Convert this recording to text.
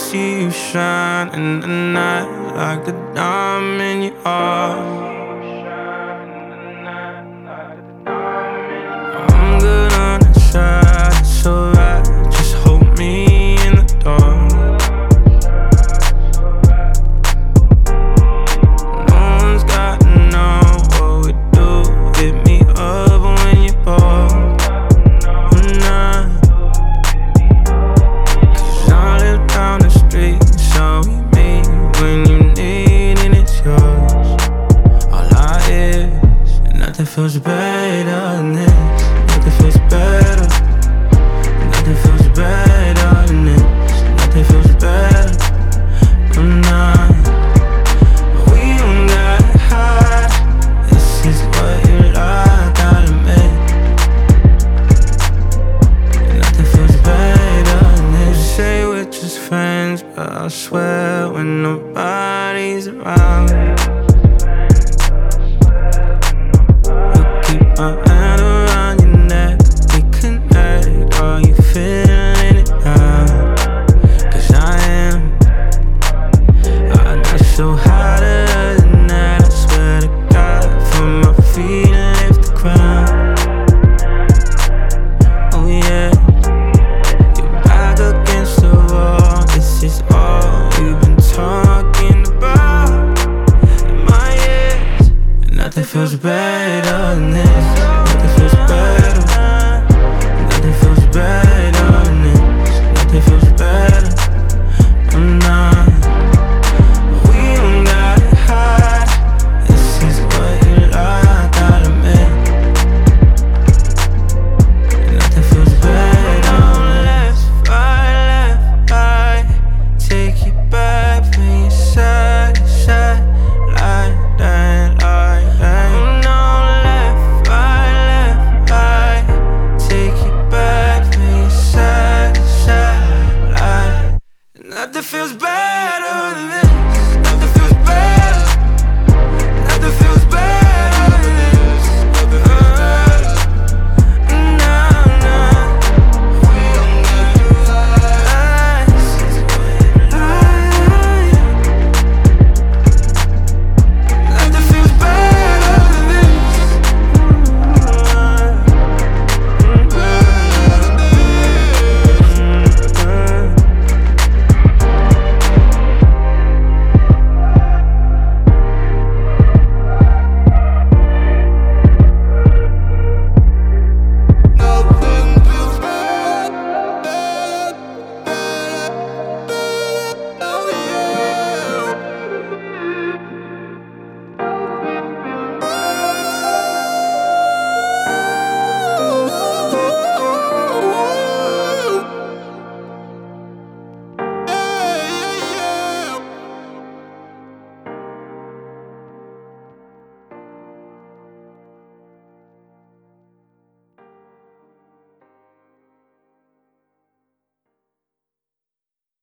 see you shine in the night like a diamond you are. I'm good on the side, it's alright. Just hold me in the dark. No one's gotta know what we do. Hit me up when you're bored. Cause I live down the street, so we meet when you need and it's yours. All I is, and nothing feels better than this. Nothing feels better. Nothing feels better than this. Nothing feels better. I'm not. We don't gotta hide. This is what you like, I'll admit. Nothing feels better than this. You say we're just friends, but I swear when nobody's around, you keep my hand around your neck. We connect, are you feeling it now? Cause I am. I got so hotter than that, I swear to God, from my feet and lift the ground. Oh yeah, you're back against the wall. This is all you've been talking about in my ears. And nothing feels better than this. Nothing feels better. Nothing feels better than this. Nothing feels better. I'm not. We don't gotta hide. This is what you like, I'll admit. Nothing feels better. Left, right. Take you back from your side to side. Like that, like that. Oh no, left, right. Take you back from your side to side. Like nothing feels better.